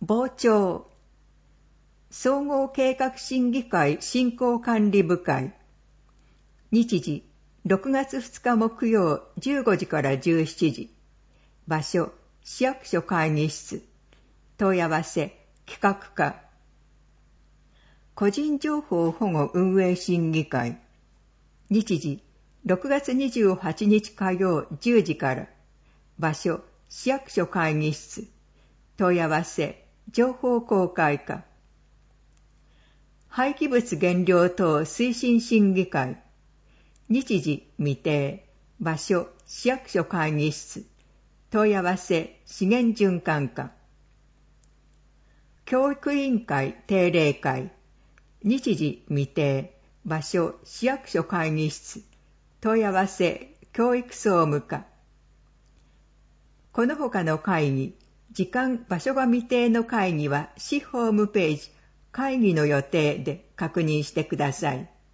傍聴。総合計画審議会進行管理部会。日時、6月2日木曜15時から17時。場所、市役所会議室。問い合わせ、企画課。個人情報保護運営審議会。日時、6月28日火曜10時から。場所、市役所会議室。問い合わせ、情報公開課。廃棄物減量等推進審議会。日時未定。場所、市役所会議室。問い合わせ、資源循環課。教育委員会定例会。日時未定。場所、市役所会議室。問い合わせ、教育総務課。この他の会議、時間・場所が未定の会議は市ホームページ、会議の予定で確認してください。